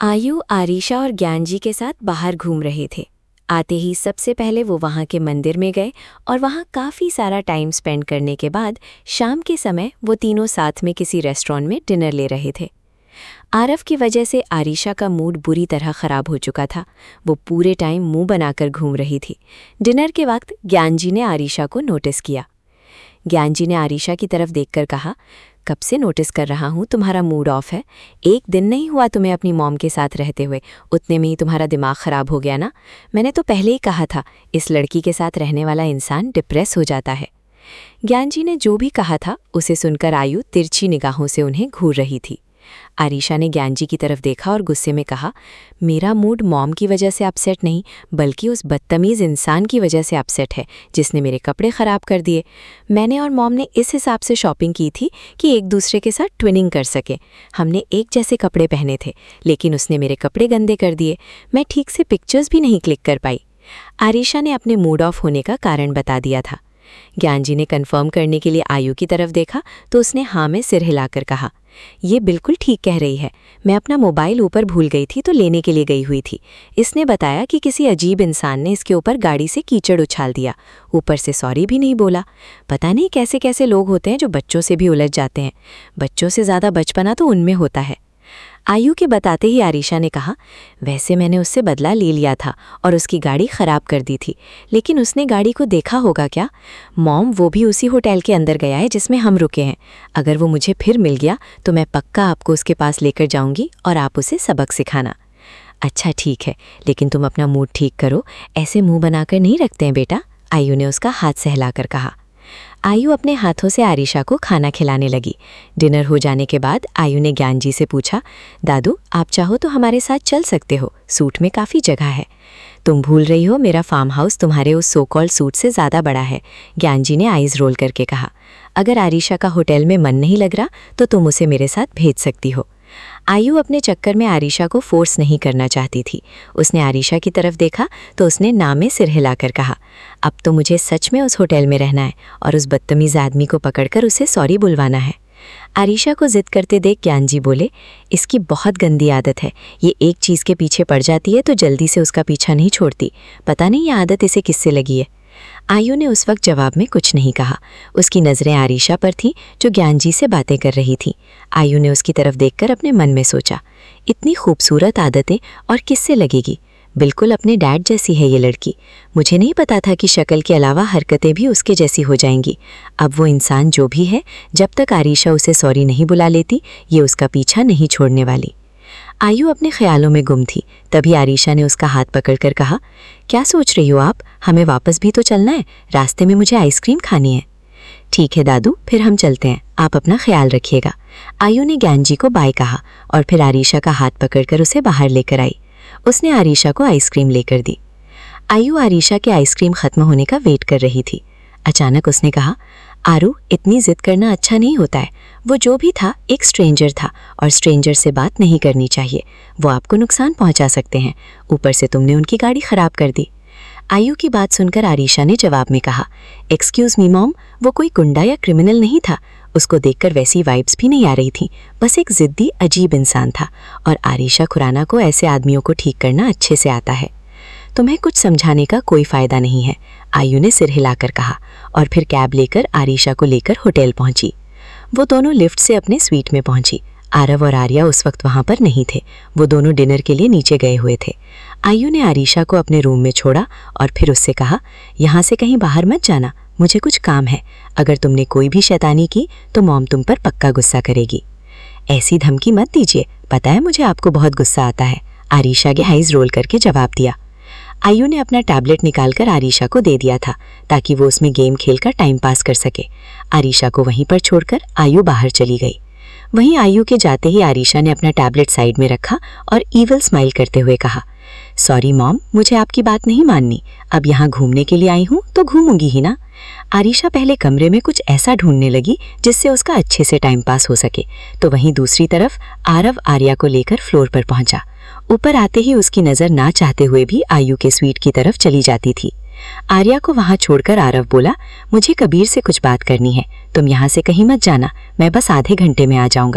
आयु आरिशा और ज्ञानजी के साथ बाहर घूम रहे थे। आते ही सबसे पहले वो वहाँ के मंदिर में गए और वहाँ काफ़ी सारा टाइम स्पेंड करने के बाद शाम के समय वो तीनों साथ में किसी रेस्टोरेंट में डिनर ले रहे थे। आरव की वजह से आरिशा का मूड बुरी तरह ख़राब हो चुका था। वो पूरे टाइम मुंह बनाकर घूम रही थी। डिनर के वक्त ज्ञानजी ने आरिशा को नोटिस किया। ज्ञानजी ने आरिशा की तरफ देखकर कहा, कब से नोटिस कर रहा हूँ तुम्हारा मूड ऑफ है। एक दिन नहीं हुआ तुम्हें अपनी मॉम के साथ रहते हुए, उतने में ही तुम्हारा दिमाग ख़राब हो गया ना। मैंने तो पहले ही कहा था, इस लड़की के साथ रहने वाला इंसान डिप्रेस हो जाता है। ज्ञानजी ने जो भी कहा था उसे सुनकर आयु तिरछी निगाहों से उन्हें घूर रही थी। आरिशा ने ज्ञानजी की तरफ देखा और गुस्से में कहा, मेरा मूड मॉम की वजह से अपसेट नहीं बल्कि उस बदतमीज़ इंसान की वजह से अपसेट है जिसने मेरे कपड़े ख़राब कर दिए। मैंने और मॉम ने इस हिसाब से शॉपिंग की थी कि एक दूसरे के साथ ट्विनिंग कर सके। हमने एक जैसे कपड़े पहने थे, लेकिन उसने मेरे कपड़े गंदे कर दिए। मैं ठीक से पिक्चर्स भी नहीं क्लिक कर पाई। आरिशा ने अपने मूड ऑफ होने का कारण बता दिया था। ज्ञानजी ने कंफर्म करने के लिए आयु की तरफ देखा तो उसने हाँ में सिर हिलाकर कहा, ये बिल्कुल ठीक कह रही है। मैं अपना मोबाइल ऊपर भूल गई थी तो लेने के लिए गई हुई थी। इसने बताया कि किसी अजीब इंसान ने इसके ऊपर गाड़ी से कीचड़ उछाल दिया, ऊपर से सॉरी भी नहीं बोला। पता नहीं कैसे कैसे लोग होते हैं जो बच्चों से भी उलझ जाते हैं। बच्चों से ज़्यादा बचपना तो उनमें होता है। आयु के बताते ही आरिशा ने कहा, वैसे मैंने उससे बदला ले लिया था और उसकी गाड़ी ख़राब कर दी थी, लेकिन उसने गाड़ी को देखा होगा क्या? मॉम, वो भी उसी होटल के अंदर गया है जिसमें हम रुके हैं। अगर वो मुझे फिर मिल गया तो मैं पक्का आपको उसके पास लेकर जाऊंगी और आप उसे सबक सिखाना। अच्छा ठीक है, लेकिन तुम अपना मूड ठीक करो, ऐसे मुंह बनाकर नहीं रखते हैं बेटा, आयु ने उसका हाथ सहलाकर कहा। आयु अपने हाथों से आरिशा को खाना खिलाने लगी। डिनर हो जाने के बाद आयु ने ज्ञानजी से पूछा, दादू आप चाहो तो हमारे साथ चल सकते हो, सूट में काफ़ी जगह है। तुम भूल रही हो, मेरा फार्म हाउस तुम्हारे उस सो कॉल्ड सूट से ज़्यादा बड़ा है, ज्ञानजी ने आइज़ रोल करके कहा। अगर आरिशा का होटल में मन नहीं लग रहा तो तुम उसे मेरे साथ भेज सकती हो। आयु अपने चक्कर में आरिशा को फोर्स नहीं करना चाहती थी। उसने आरिशा की तरफ देखा तो उसने ना में सिर हिलाकर कहा, अब तो मुझे सच में उस होटल में रहना है और उस बदतमीज़ आदमी को पकड़कर उसे सॉरी बुलवाना है। आरिशा को जिद करते देख ज्ञानजी बोले, इसकी बहुत गंदी आदत है। ये एक चीज़ के पीछे पड़ जाती है तो जल्दी से उसका पीछा नहीं छोड़ती। पता नहीं ये आदत इसे किससे लगी है। आयु ने उस वक्त जवाब में कुछ नहीं कहा। उसकी नज़रें आरिशा पर थीं जो ज्ञानजी से बातें कर रही थी। आयु ने उसकी तरफ देखकर अपने मन में सोचा, इतनी खूबसूरत आदतें और किससे लगेगी? बिल्कुल अपने डैड जैसी है ये लड़की। मुझे नहीं पता था कि शक्ल के अलावा हरकतें भी उसके जैसी हो जाएंगी। अब वो इंसान जो भी है, जब तक आरिशा उसे सॉरी नहीं बुला लेती, ये उसका पीछा नहीं छोड़ने वाली। आयु अपने ख्यालों में गुम थी। तभी आरिशा ने उसका हाथ पकड़कर कहा, क्या सोच रही हो आप? हमें वापस भी तो चलना है, रास्ते में मुझे आइसक्रीम खानी है। ठीक है दादू, फिर हम चलते हैं, आप अपना ख्याल रखिएगा। आयु ने ज्ञानजी को बाय कहा और फिर आरिशा का हाथ पकड़कर उसे बाहर लेकर आई। उसने आरिशा को आइसक्रीम लेकर दी। आयु आरिशा के आइसक्रीम ख़त्म होने का वेट कर रही थी। अचानक उसने कहा, आरू, इतनी जिद करना अच्छा नहीं होता है। वो जो भी था एक स्ट्रेंजर था और स्ट्रेंजर से बात नहीं करनी चाहिए। वो आपको नुकसान पहुंचा सकते हैं। ऊपर से तुमने उनकी गाड़ी ख़राब कर दी। आयु की बात सुनकर आरिशा ने जवाब में कहा, एक्सक्यूज़ मी मॉम, वो कोई गुंडा या क्रिमिनल नहीं था। उसको देखकर वैसी वाइब्स भी नहीं आ रही थी। बस एक ज़िद्दी अजीब इंसान था और आरिशा खुराना को ऐसे आदमियों को ठीक करना अच्छे से आता है। तुम्हें कुछ समझाने का कोई फ़ायदा नहीं है, आयु ने सिर हिलाकर कहा और फिर कैब लेकर आरिशा को लेकर होटल पहुंची। वो दोनों लिफ्ट से अपने स्वीट में पहुंची। आरव और आर्या उस वक्त वहां पर नहीं थे। वो दोनों डिनर के लिए नीचे गए हुए थे। आयु ने आरिशा को अपने रूम में छोड़ा और फिर उससे कहा, यहाँ से कहीं बाहर मत जाना, मुझे कुछ काम है। अगर तुमने कोई भी शैतानी की तो मॉम तुम पर पक्का गुस्सा करेगी। ऐसी धमकी मत दीजिए, पता है मुझे आपको बहुत गुस्सा आता है, आरिशा के आइज़ रोल करके जवाब दिया। आयु ने अपना टैबलेट निकालकर आरिशा को दे दिया था ताकि वो उसमें गेम खेलकर टाइम पास कर सके। आरिशा को वहीं पर छोड़कर आयु बाहर चली गई। वहीं आयु के जाते ही आरिशा ने अपना टैबलेट साइड में रखा और ईविल स्माइल करते हुए कहा, सॉरी मॉम, मुझे आपकी बात नहीं माननी। अब यहाँ घूमने के लिए आई हूँ तो घूमूंगी ही ना। आरिशा पहले कमरे में कुछ ऐसा ढूंढने लगी जिससे उसका अच्छे से टाइम पास हो सके, तो वहीं दूसरी तरफ आरव आर्या को लेकर फ्लोर पर पहुंचा। ऊपर आते ही उसकी नज़र ना चाहते हुए भी आयु के स्वीट की तरफ चली जाती थी। आर्या को वहां छोड़कर आरव बोला, मुझे कबीर से कुछ बात करनी है, तुम यहाँ से कहीं मत जाना, मैं बस आधे घंटे में आ जाऊंगा।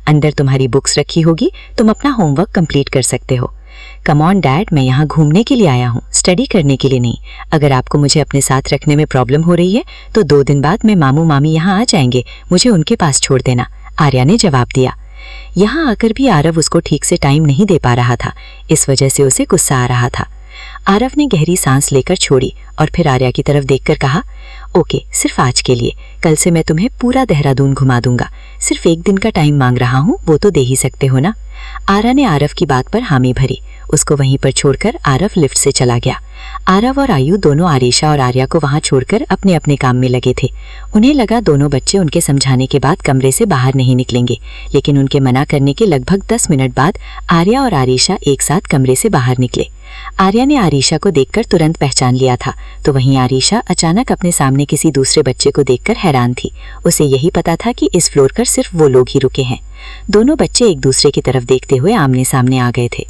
अंदर तुम्हारी बुक्स रखी होगी, तुम अपना होमवर्क कंप्लीट कर सकते हो। कम ऑन डैड, मैं यहाँ घूमने के लिए आया हूँ, स्टडी करने के लिए नहीं। अगर आपको मुझे अपने साथ रखने में प्रॉब्लम हो रही है तो 2 दिन बाद में मामू मामी यहाँ आ जाएंगे, मुझे उनके पास छोड़ देना, आर्या ने जवाब दिया। यहाँ आकर भी आरव उसको ठीक से टाइम नहीं दे पा रहा था, इस वजह से उसे गुस्सा आ रहा था। आरव ने गहरी सांस लेकर छोड़ी और फिर आर्या की तरफ देखकर कहा, ओके, सिर्फ आज के लिए, कल से मैं तुम्हें पूरा देहरादून घुमा दूंगा। सिर्फ 1 दिन का टाइम मांग रहा हूँ, वो तो दे ही सकते हो ना। आर्या ने आरव की बात पर हामी भरी। उसको वहीं पर छोड़कर आरव लिफ्ट से चला गया। आरव और आयु दोनों आरिशा और आर्या को वहां छोड़कर अपने अपने काम में लगे थे। उन्हें लगा दोनों बच्चे उनके समझाने के बाद कमरे से बाहर नहीं निकलेंगे, लेकिन उनके मना करने के लगभग 10 मिनट बाद आर्या और आरिशा एक साथ कमरे से बाहर निकले। आर्या ने आरिशा को देखकर तुरंत पहचान लिया था, तो वहीं आरिशा अचानक अपने सामने किसी दूसरे बच्चे को देखकर हैरान थी। उसे यही पता था कि इस फ्लोर पर सिर्फ वो लोग ही रुके हैं। दोनों बच्चे एक दूसरे की तरफ देखते हुए आमने सामने आ गए थे।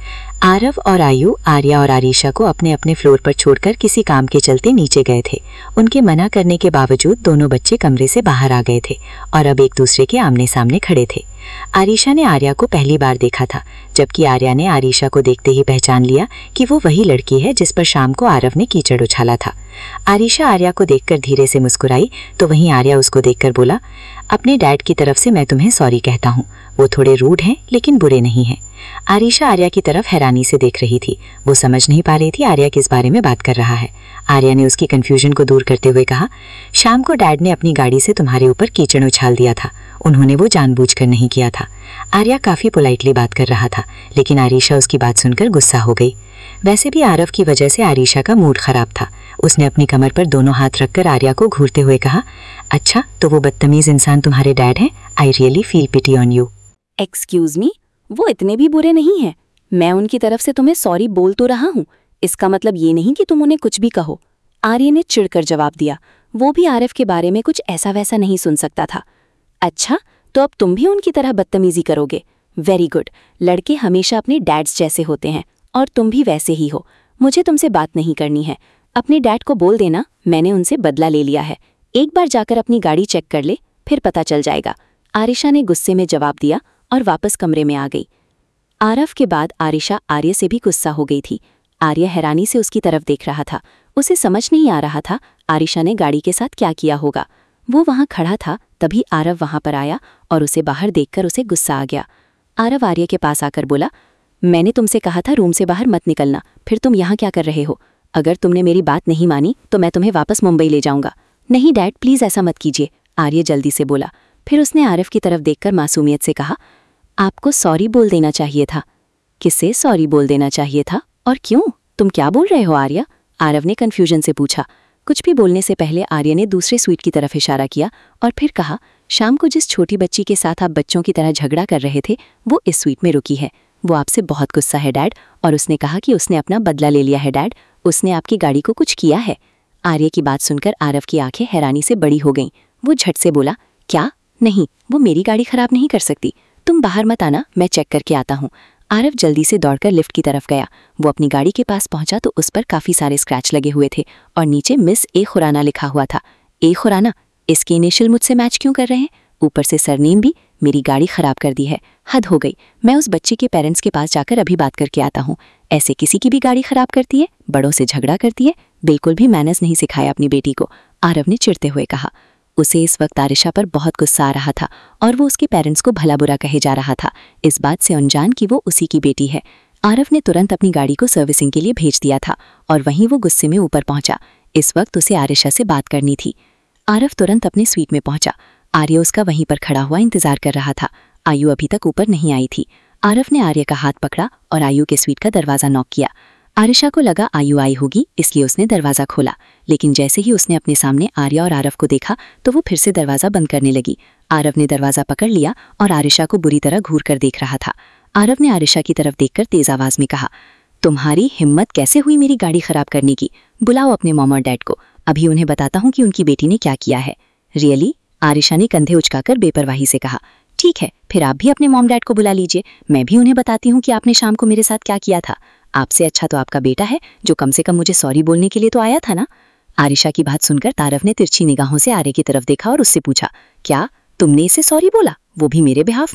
आरव और आयु आर्या और आरिशा को अपने अपने फ्लोर पर छोड़कर किसी काम के चलते नीचे गए थे। उनके मना करने के बावजूद दोनों बच्चे कमरे से बाहर आ गए थे और अब एक दूसरे के आमने सामने खड़े थे। आरिशा ने आर्या को पहली बार देखा था, जबकि आर्या ने आरिशा को देखते ही पहचान लिया कि वो वही लड़की है जिस पर शाम को आरव ने कीचड़ उछाला था। आरिशा आर्या को देखकर धीरे से मुस्कुराई, तो वहीं आर्या उसको देखकर बोला, अपने डैड की तरफ से मैं तुम्हें सॉरी कहता हूँ, वो थोड़े रूड हैं लेकिन बुरे नहीं हैं। आरिशा आर्या की तरफ हैरानी से देख रही थी। वो समझ नहीं पा रही थी आर्या किस बारे में बात कर रहा है। आर्या ने उसकी कंफ्यूजन को दूर करते हुए कहा, शाम को डैड ने अपनी गाड़ी से तुम्हारे ऊपर कीचड़ उछाल दिया था, उन्होंने वो जानबूझकर नहीं किया था। आर्या काफी पोलाइटली बात कर रहा था, लेकिन आरिशा उसकी बात सुनकर गुस्सा हो गई। वैसे भी आरव की वजह से आरिशा का मूड खराब था। उसने अपनी कमर पर दोनों हाथ रखकर आर्या को घूरते हुए कहा, अच्छा तो वो बदतमीज इंसान तुम्हारे डैड हैं? I really feel pity on you. Excuse me, वो इतने भी बुरे नहीं हैं। मैं उनकी तरफ से तुम्हें सॉरी बोल तो रहा हूँ, इसका मतलब ये नहीं कि तुम उन्हें कुछ भी कहो। आर्या ने चिढ़कर जवाब दिया। वो भी आरव के बारे में कुछ ऐसा वैसा नहीं सुन सकता था। अच्छा, तो अब तुम भी उनकी तरह बदतमीजी करोगे? वेरी गुड, लड़के हमेशा अपने डैड्स जैसे होते हैं और तुम भी वैसे ही हो। मुझे तुमसे बात नहीं करनी है। अपने डैड को बोल देना मैंने उनसे बदला ले लिया है। एक बार जाकर अपनी गाड़ी चेक कर ले, फिर पता चल जाएगा। आरिशा ने गुस्से में जवाब दिया और वापस कमरे में आ गई। आरव के बाद आरिशा आर्य से भी गुस्सा हो गई थी। आर्य हैरानी से उसकी तरफ देख रहा था। उसे समझ नहीं आ रहा था आरिशा ने गाड़ी के साथ क्या किया होगा। वो वहां खड़ा था, तभी आरव वहां पर आया और उसे बाहर देखकर उसे गुस्सा आ गया। आरव आर्य के पास आकर बोला, मैंने तुमसे कहा था रूम से बाहर मत निकलना, फिर तुम यहाँ क्या कर रहे हो? अगर तुमने मेरी बात नहीं मानी तो मैं तुम्हें वापस मुंबई ले जाऊंगा। नहीं डैड, प्लीज ऐसा मत कीजिए, आर्य जल्दी से बोला। फिर उसने आरव की तरफ देखकर मासूमियत से कहा, आपको सॉरी बोल देना चाहिए था। किससे सॉरी बोल देना चाहिए था और क्यों? तुम क्या बोल रहे हो आर्य? आरव ने कन्फ्यूजन से पूछा। कुछ भी बोलने से पहले आर्य ने दूसरे स्वीट की तरफ इशारा किया और फिर कहा, शाम को जिस छोटी बच्ची के साथ आप बच्चों की तरह झगड़ा कर रहे थे वो इस स्वीट में रुकी है। वो आपसे बहुत गुस्सा है डैड, और उसने कहा कि उसने अपना बदला ले लिया है डैड, उसने आपकी गाड़ी को कुछ किया है। आर्य की बात सुनकर आरव की आंखें हैरानी से बड़ी हो गईं। वो झट से बोला, क्या? नहीं, वो मेरी गाड़ी खराब नहीं कर सकती। तुम बाहर मत आना, मैं चेक करके आता हूँ। आरव जल्दी से दौड़कर लिफ्ट की तरफ गया। वो अपनी गाड़ी के पास पहुंचा तो उस पर काफी सारे स्क्रैच लगे हुए थे और नीचे मिस ए खुराना लिखा हुआ था। ए खुराना, इसके इनिशियल मुझसे मैच क्यों कर रहे हैं? ऊपर से सरनेम भी। मेरी गाड़ी खराब कर दी है, हद हो गई। मैं उस बच्चे के पेरेंट्स के पास जाकर अभी बात करके आता हूँ। ऐसे किसी की भी गाड़ी खराब करती है? बड़ों से झगड़ा करती है? बिल्कुल भी मैनर्स नहीं सिखाया अपनी बेटी को, आरव ने चिढ़ते हुए कहा। उसे इस वक्त आरिशा पर बहुत गुस्सा आ रहा था और वो उसके पेरेंट्स को भला बुरा कहे जा रहा था, इस बात से अनजान कि वो उसी की बेटी है। आरव ने तुरंत अपनी गाड़ी को सर्विसिंग के लिए भेज दिया था और वहीं वो गुस्से में ऊपर पहुंचा। इस वक्त उसे आरिशा से बात करनी थी। आरव तुरंत अपने स्वीट में पहुंचा। आर्य उसका वहीं पर खड़ा हुआ इंतजार कर रहा था। आयु अभी तक ऊपर नहीं आई थी। आरव ने आर्य का हाथ पकड़ा और आयु के स्वीट का दरवाजा नॉक किया। आरिशा को लगा आयु आई होगी, इसलिए उसने दरवाजा खोला, लेकिन जैसे ही उसने अपने सामने आर्य और आरव को देखा तो वो फिर से दरवाजा बंद करने लगी। आरव ने दरवाजा पकड़ लिया और आरिशा को बुरी तरह घूर कर देख रहा था। आरव ने आरिशा की तरफ देखकर तेज आवाज में कहा, तुम्हारी हिम्मत कैसे हुई मेरी गाड़ी खराब करने की? बुलाओ अपने मॉम और डैड को, अभी उन्हें बताता हूँ कि उनकी बेटी ने क्या किया है। रियली? आरिशा ने कंधे उचकाकर बेपरवाही से कहा। ठीक है, फिर आप भी अपने मॉम डैड को बुला लीजिए, मैं भी उन्हें बताती हूँ कि आपने शाम को मेरे साथ क्या किया था। आपसे अच्छा तो आपका बेटा है, जो कम से कम मुझे सॉरी बोलने के लिए तो आया था ना। आरिशा की बात सुनकर तारव ने तिरछी निगाहों से आर्य की तरफ देखा और उससे पूछा, क्या तुमने इसे सॉरी बोला, वो भी मेरे बिहाफ में?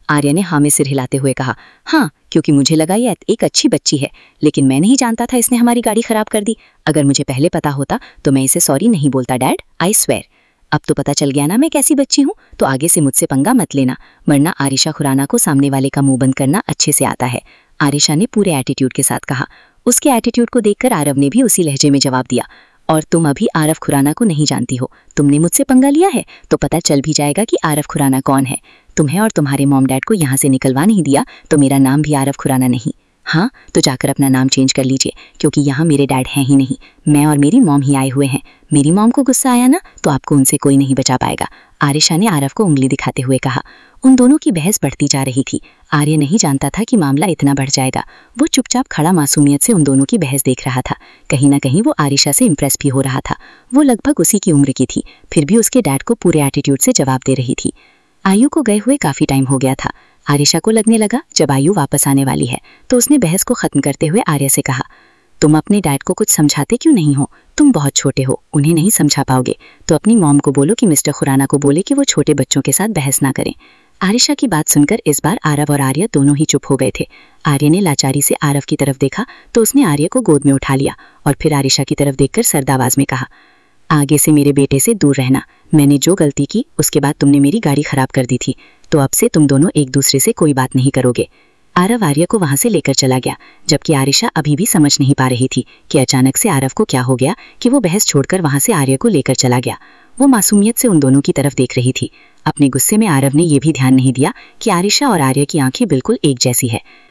आर्या ने हाँ में सिर हिलाते हुए कहा, हाँ, क्योंकि मुझे लगा ये एक अच्छी बच्ची है, लेकिन मैं नहीं जानता था इसने हमारी गाड़ी खराब कर दी। अगर मुझे पहले पता होता तो मैं इसे सॉरी नहीं बोलता डैड, आई स्वेयर। अब तो पता चल गया ना मैं कैसी बच्ची हूँ, तो आगे से मुझसे पंगा मत लेना, वरना आरिशा खुराना को सामने वाले का मुंह बंद करना अच्छे से आता है, आरिशा ने पूरे एटीट्यूड के साथ कहा। उसके एटीट्यूड को देखकर आरव ने भी उसी लहजे में जवाब दिया, और तुम अभी आरव खुराना को नहीं जानती हो, तुमने मुझसे पंगा लिया है तो पता चल भी जाएगा कि आरव खुराना कौन है। तुम्हें और तुम्हारे मॉम डैड को यहाँ से निकलवा नहीं दिया तो मेरा नाम भी आरव खुराना नहीं। हाँ, तो जाकर अपना नाम चेंज कर लीजिए, क्योंकि यहाँ मेरे डैड हैं ही नहीं, मैं और मेरी मॉम ही आए हुए हैं। मेरी मॉम को गुस्सा आया ना तो आपको उनसे कोई नहीं बचा पाएगा, आरिशा ने आरव को उंगली दिखाते हुए कहा। उन दोनों की बहस बढ़ती जा रही थी। आर्य नहीं जानता था कि मामला इतना बढ़ जाएगा। वो चुपचाप खड़ा मासूमियत से उन दोनों की बहस देख रहा था। कहीं ना कहीं वो आरिशा से इम्प्रेस भी हो रहा था। वो लगभग उसी की उम्र की थी, फिर भी उसके डैड को पूरे एटीट्यूड से जवाब दे रही थी। आयु को गए हुए काफी टाइम हो गया था। आरिशा को लगने लगा जब आयु वापस आने वाली है, तो उसने बहस को खत्म करते हुए आर्य से कहा, तुम अपने डैड को कुछ समझाते क्यों नहीं हो? तुम बहुत छोटे हो, उन्हें नहीं समझा पाओगे, तो अपनी मॉम को बोलो कि मिस्टर खुराना को बोले कि वो छोटे बच्चों के साथ बहस ना करें। आरिशा की बात सुनकर इस बार आरव और आर्य दोनों ही चुप हो गए थे। आर्य ने लाचारी से आरव की तरफ देखा तो उसने आर्य को गोद में उठा लिया और फिर आरिशा की तरफ देखकर सर्द आवाज में कहा, आगे से मेरे बेटे से दूर रहना। मैंने जो गलती की उसके बाद तुमने मेरी गाड़ी खराब कर दी थी, तो अब से तुम दोनों एक दूसरे से कोई बात नहीं करोगे। आरव आर्य को वहां से लेकर चला गया, जबकि आरिशा अभी भी समझ नहीं पा रही थी कि अचानक से आरव को क्या हो गया कि वो बहस छोड़कर वहां से आर्य को लेकर चला गया। वो मासूमियत से उन दोनों की तरफ देख रही थी। अपने गुस्से में आरव ने यह भी ध्यान नहीं दिया कि आरिशा और आर्य की आंखें बिल्कुल एक जैसी है।